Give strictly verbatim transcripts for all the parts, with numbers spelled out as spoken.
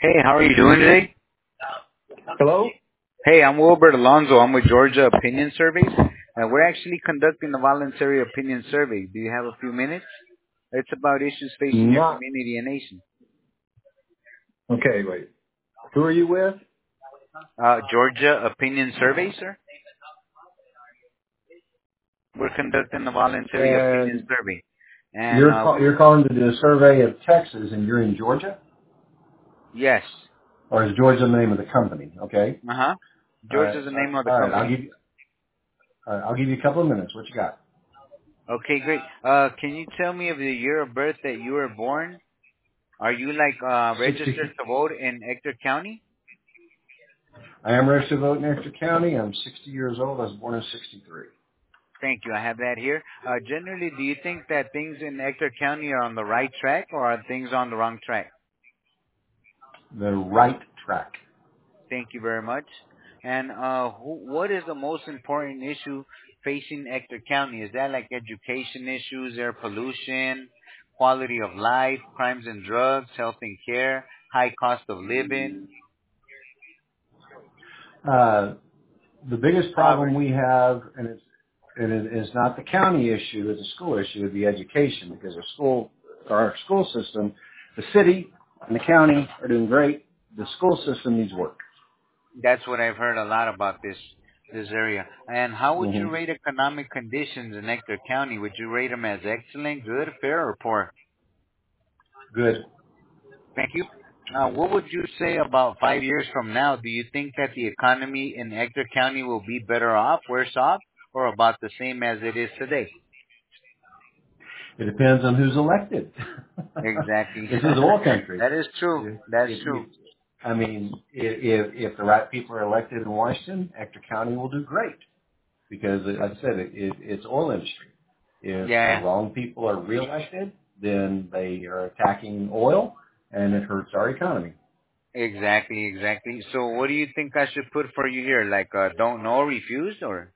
Hey, how are you doing today? Hello? Hey, I'm Wilbert Alonso. I'm with Georgia Opinion Surveys, and we're actually conducting a voluntary opinion survey. Do you have a few minutes? It's about issues facing your Not. community and nation. Okay, wait. Who are you with? Uh, Georgia Opinion Survey, sir? We're conducting a voluntary opinion And survey. And, you're uh, call, we, you're calling to do a survey of Texas, and you're in Georgia? yes. Or is Georgia the name of the company? Okay. Uh-huh. All right. Georgia's the All right. name of the All right. I'll company. give you. All right, I'll give you a couple of minutes. What you got? Okay, great. Uh, can you tell me of the year of birth that you were born? Are you, like, uh, Sixty. registered to vote in Ector County? I am registered to vote in Exeter County. I'm sixty years old. I was born in sixty-three. Thank you. I have that here. Uh, generally, do you think that things in Ector County are on the right track or are things on the wrong track? The right track. Thank you very much. And uh, who, what is the most important issue facing Ector County? Is that like education issues, air pollution, quality of life, crimes and drugs, health and care, high cost of living, Uh, the biggest problem poverty? we have, and it's and it is not the county issue, it's a school issue, would be education, because the school, our school system, the city and the county are doing great. The school system needs work. That's what I've heard a lot about this this area. And how would hmm you rate economic conditions in Ector County? Would you rate them as excellent, good, fair, or poor? Good. Thank you. Uh, what would you say about five years from now? Do you think that the economy in Ector County will be better off, worse off, or about the same as it is today? It depends on who's elected. Exactly. This is oil country. That is true. If, That's if true. you, I mean, if, if the right people are elected in Washington, Ector County will do great, because, like I said, it, it, it's oil industry. If the Yeah, wrong people are reelected, then they are attacking oil, and it hurts our economy. exactly, exactly. So what do you think I should put for you here? Like, uh, don't know, refuse, or?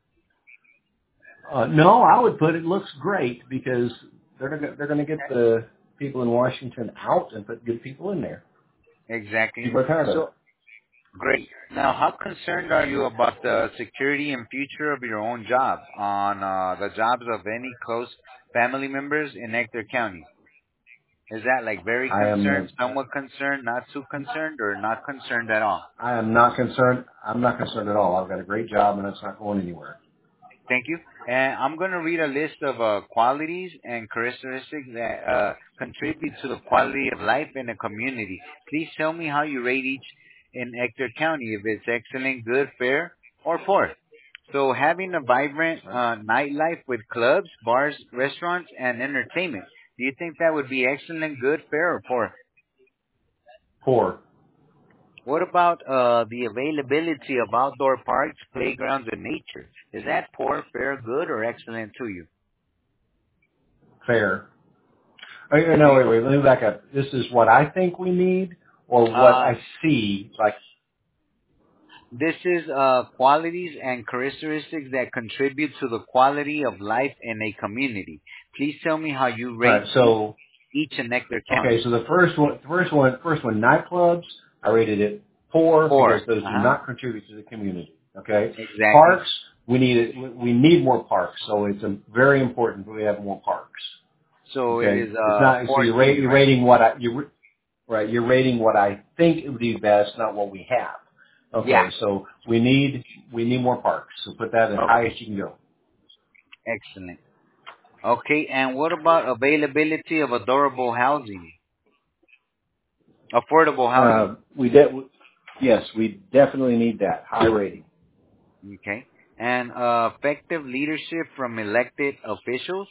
Uh, no, I would put it looks great, because they're gonna, they're going to get the people in Washington out and put good people in there. Exactly. People are tired of it. So, great. Now, how concerned are you about the security and future of your own job on uh, the jobs of any close family members in Ector County? Is that like very I am uh, concerned, somewhat concerned, not too concerned, or not concerned at all? I am not concerned. I'm not concerned at all. I've got a great job, and it's not going anywhere. Thank you. And I'm going to read a list of uh, qualities and characteristics that uh, contribute to the quality of life in a community. Please tell me how you rate each in Ector County, if it's excellent, good, fair, or poor. So having a vibrant uh, nightlife with clubs, bars, restaurants, and entertainment. Do you think that would be excellent, good, fair, or poor? Poor, What about uh, the availability of outdoor parks, playgrounds, and nature? Is that poor, fair, good, or excellent to you? fair. Oh, yeah, no, wait, wait. Let me back up. This is what I think we need, or what Uh, I see. Like, this is uh, qualities and characteristics that contribute to the quality of life in a community. Please tell me how you all rate right. So, each in Ector okay. County. So the first one, first one, first one, nightclubs. I rated it poor, Four. because those do Uh-huh. not contribute to the community. Okay. Exactly. Parks. We need it. We need more parks. So it's a, very important that we have more parks. So it Okay. is It's uh, not. So four you're, to rate, you, you're right? rating what I you right. You're rating what I think it would be best, not what we have. Yeah. Okay. So we need we need more parks. So put that as high Okay. as you can go. Excellent. Okay. And what about availability of adorable housing? Affordable housing. Uh, we de- yes, we definitely need that high rating. Okay. And uh, effective leadership from elected officials.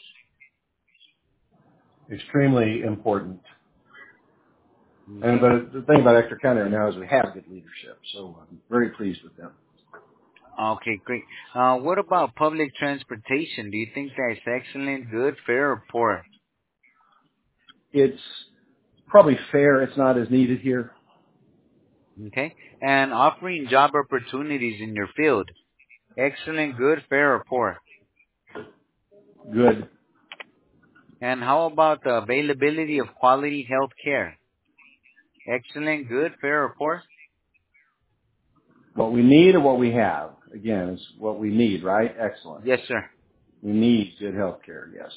Extremely important. And Okay. but the thing about Exeter County right now is we have good leadership, so I'm very pleased with them. Okay, great. Uh, what about public transportation? Do you think that's excellent, good, fair, or poor? It's probably fair. It's not as needed here. Okay. And offering job opportunities in your field. Excellent, good, fair, or poor? Good. And how about the availability of quality health care? Excellent, good, fair, or poor? What we need or what we have? Again, it's what we need, right? Excellent. Yes, sir. We need good health care, yes.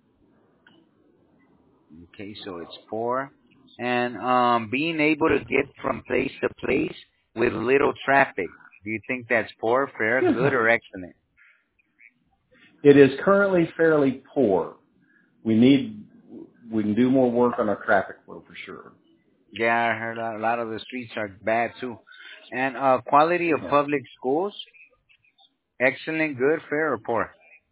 Okay, so it's poor. And um, being able to get from place to place with little traffic. Do you think that's poor, fair, good, or excellent? It is currently fairly poor. We need, we can do more work on our traffic flow for sure. Yeah, I heard a lot of the streets are bad too. And uh, quality of Yeah. public schools, excellent, good, fair, or poor?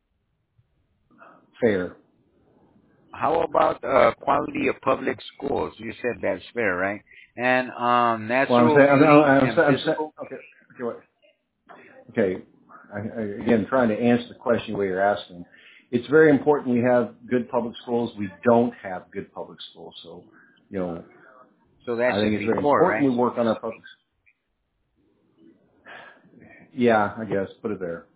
Fair. How about uh, quality of public schools? You said that's fair, right? And um, Well, I'm natural saying, I'm, beauty I'm, and I'm, I'm physical. okay, okay, wait. Okay. I, I, again, trying to answer the question the way you're asking. It's very important we have good public schools. We don't have good public schools. So, you know, So that I think should it's be very poor, important right? we work on our public. Yeah, I guess. Put it there.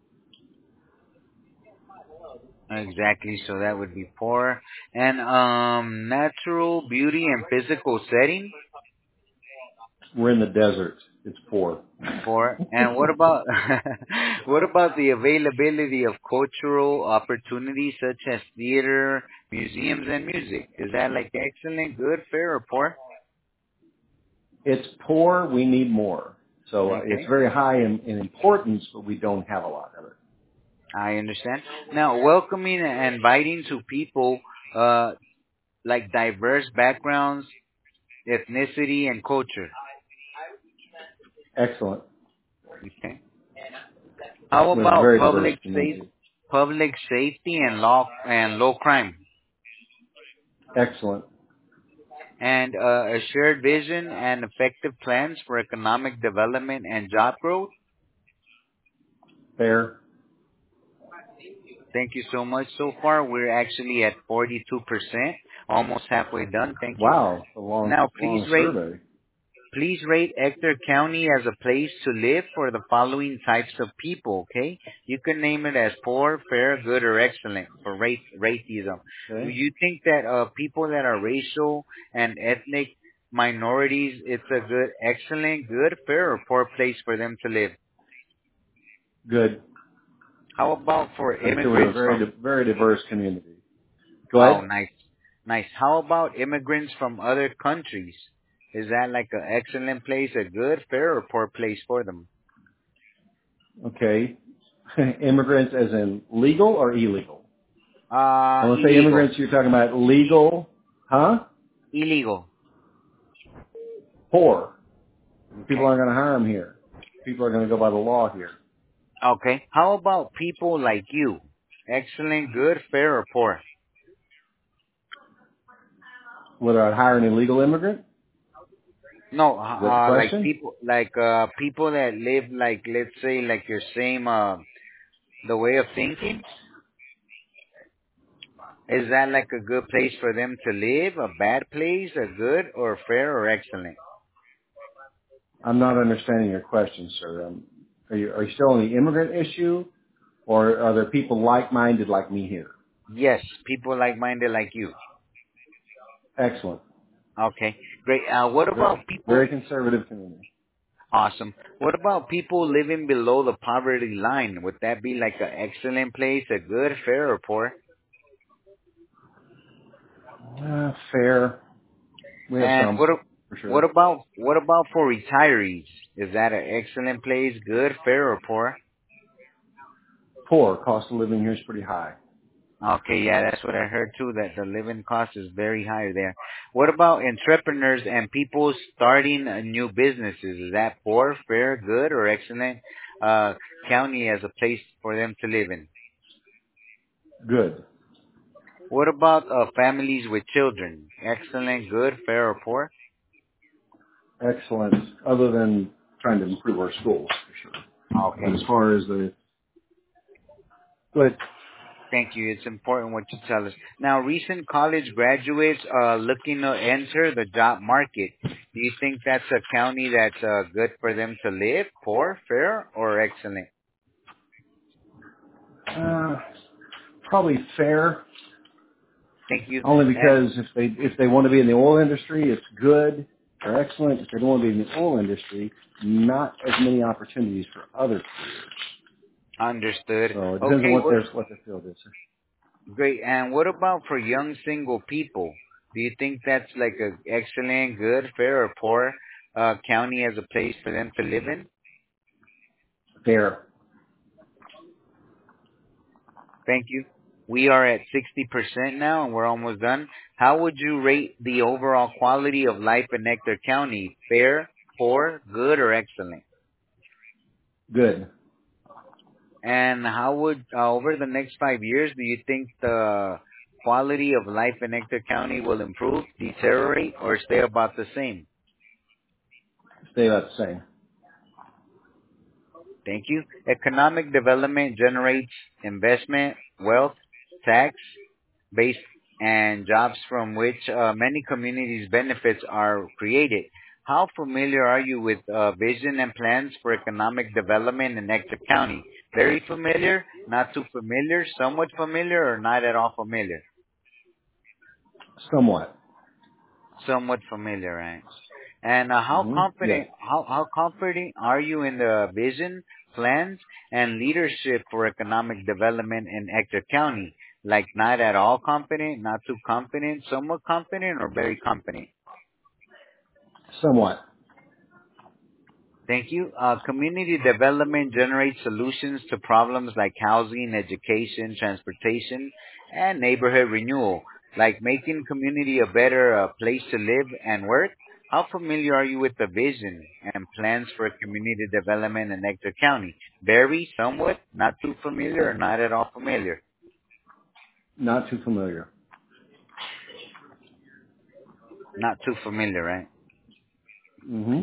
Exactly. So that would be poor. And um, natural beauty and physical setting, We're in the desert. It's poor. poor. And what about what about the availability of cultural opportunities such as theater, museums, and music? Is that like excellent, good, fair, or poor? It's poor. We need more. So uh, it's Okay. very high in, in importance, but we don't have a lot of it. I understand. Now, welcoming and inviting to people uh, like diverse backgrounds, ethnicity, and culture. Excellent. Okay. How We have a about very diverse public safe, community. public safety and law and low crime, Excellent. and uh, a shared vision and effective plans for economic development and job growth? Fair. Thank you so much. So far, we're actually at forty-two percent, almost halfway done. Thank you. Wow. It's a long, Now, please long rate survey. Please rate Ector County as a place to live for the following types of people, okay? You can name it as poor, fair, good, or excellent for rate, racism. Do Okay. you think that uh, people that are racial and ethnic minorities, it's a good, excellent, good, fair, or poor place for them to live? Good. How about for I feel we're a immigrants very, from, di- very diverse community. Go oh, ahead. nice, nice. How about immigrants from other countries? Is that like an excellent place, a good, fair, or poor place for them? Okay. Immigrants as in legal or illegal? Uh, When I say illegal. immigrants, you're talking about legal, huh? Illegal. Poor. People Okay. aren't going to hire them here. People are going to go by the law here. Okay. How about people like you? Excellent, good, fair, or poor? Whether I'd hire an illegal immigrant? No, Is that the uh, like question? people, like uh, people that live like, let's say, like your same, uh, the way of thinking. Is that like a good place for them to live? A bad place, a good, or fair, or excellent? I'm not understanding your question, sir. Um, are you, are you still on the immigrant issue, or are there people like-minded like me here? Yes, people like-minded like you. Excellent. Okay, great. Uh, what Very, about people? very conservative community. Awesome. What about people living below the poverty line? Would that be like an excellent place, a good, fair, or poor? Uh, fair. We have And some, what a- for what sure. about what about for retirees? Is that an excellent place, good, fair, or poor? Poor. Cost of living here is pretty high. Okay, yeah, that's what I heard too, that the living cost is very high there. What about entrepreneurs and people starting uh, new businesses? Is that poor, fair, good, or excellent uh, county as a place for them to live in? Good. What about uh, families with children? Excellent, good, fair, or poor? Excellent. Other than trying to improve our schools, for sure. But Okay. as far as the, but Thank you. It's important what you tell us. Now, recent college graduates uh, looking to enter the job market. Do you think that's a county that's uh, good for them to live, poor, fair, or excellent? uh, probably fair. Thank you. Only And because if they if they want to be in the oil industry, it's good. They're excellent if they don't want to be in the oil industry. Not as many opportunities for other careers. Understood. So it depends on Okay, what what their what their field is. great. And what about for young single people? Do you think that's like a excellent, good, fair, or poor uh, county as a place for them to live in? Fair. Thank you. We are at sixty percent now, and we're almost done. How would you rate the overall quality of life in Nectar County? Fair, poor, good, or excellent? Good. And how would, uh, over the next five years, do you think the quality of life in Nectar County will improve, deteriorate, or stay about the same? Stay about the same. Thank you. Economic development generates investment, wealth, tax, base, and jobs from which uh, many communities' benefits are created. How familiar are you with uh, vision and plans for economic development in Nectar County? Very familiar, not too familiar, somewhat familiar, or not at all familiar? Somewhat. Somewhat familiar, right? And uh, how Mm-hmm. Yes. confident how how confident are you in the vision, plans, and leadership for economic development in Ector County? Like not at all confident, not too confident, somewhat confident, or very confident? Somewhat. Thank you. Uh, community development generates solutions to problems like housing, education, transportation, and neighborhood renewal, like making community a better uh, place to live and work. How familiar are you with the vision and plans for community development in Nectar County? Very, somewhat, not too familiar, or not at all familiar? Not too familiar. Not too familiar, right? Mm-hmm.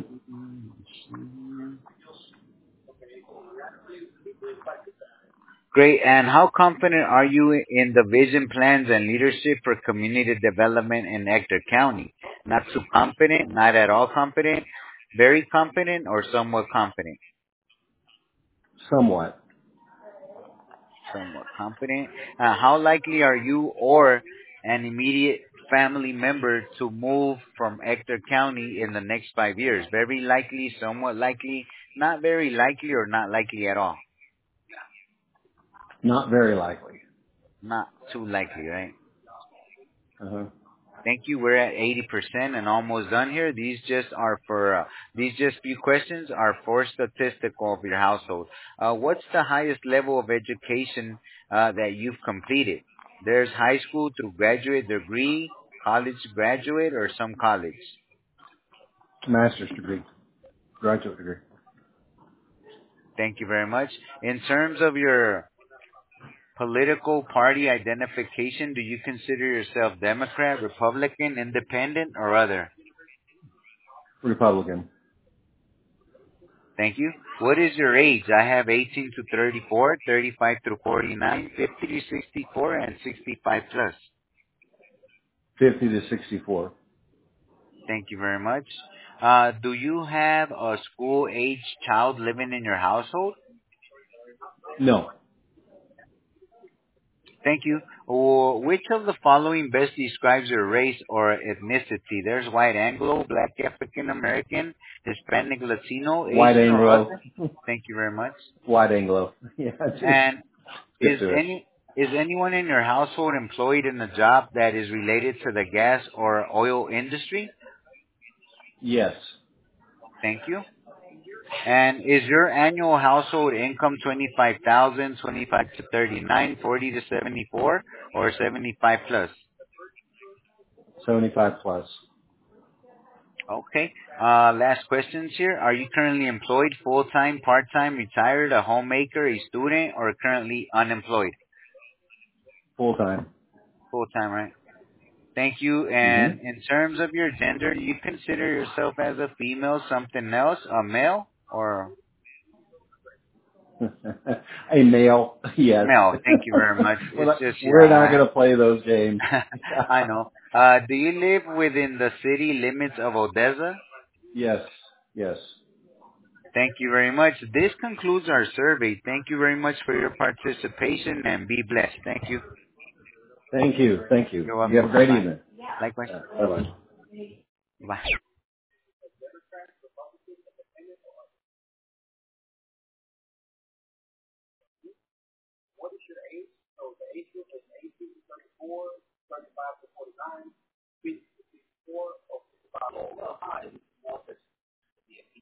Great. And how confident are you in the vision plans and leadership for community development in Ector County? Not too confident, not at all confident, very confident, or somewhat confident? Somewhat. Somewhat confident. Uh, how likely are you or an immediate family member to move from Ector County in the next five years? Very likely, somewhat likely, not very likely, or not likely at all? Not very likely. Not too likely, right? Uh-huh. Thank you. We're at eighty percent and almost done here. These just are for, uh, these just few questions are for statistical of your household. Uh, what's the highest level of education uh, that you've completed? There's high school to graduate degree, college graduate, or some college. Master's degree. Graduate degree. Thank you very much. In terms of your political party identification, do you consider yourself Democrat, Republican, Independent, or other? Republican. Thank you. What is your age? I have eighteen to thirty-four, thirty-five to forty-nine, fifty to sixty-four, and sixty-five plus. fifty to sixty-four. Thank you very much. Uh, do you have a school-age child living in your household? No. Thank you. Or which of the following best describes your race or ethnicity? There's white Anglo, black African American, Hispanic Latino, White Asian, or Anglo. other? Thank you very much. White Anglo. Yeah, just And get Is to it. any is anyone in your household employed in a job that is related to the gas or oil industry? Yes. Thank you. And is your annual household income twenty-five thousand, twenty-five to thirty-nine, forty to seventy-four, or seventy-five plus? seventy-five plus. Okay. Uh, last questions here. Are you currently employed, full-time, part-time, retired, a homemaker, a student, or currently unemployed? Full time. Full-time, right? Thank you. And Mm-hmm. in terms of your gender, do you consider yourself as a female, something else, a male, or A male. Yes. male? Thank you very much. we're It's not, just, we're not yeah, going to play those games. I know. Uh, do you live within the city limits of Odessa? Yes. Yes. Thank you very much. This concludes our survey. Thank you very much for your participation and be blessed. Thank you. Thank you. Thank you. You're You have a welcome. great Bye. evening. Likewise. Uh, bye bye. Bye.